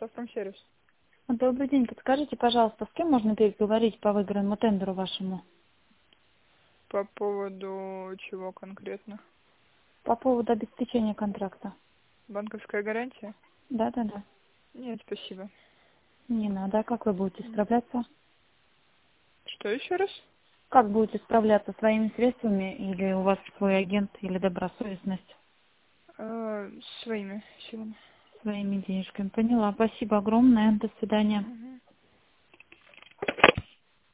Совпромсервис. Добрый день. Подскажите, пожалуйста, с кем можно переговорить по выигранному тендеру вашему? По поводу чего конкретно? По поводу обеспечения контракта. Банковская гарантия? Да. Нет, спасибо. Не надо. А как вы будете справляться? Что еще раз? Как будете справляться своими средствами? Или у вас свой агент, или добросовестность? Своими силами. Своими денежками. Поняла. Спасибо огромное. До свидания. Мгм.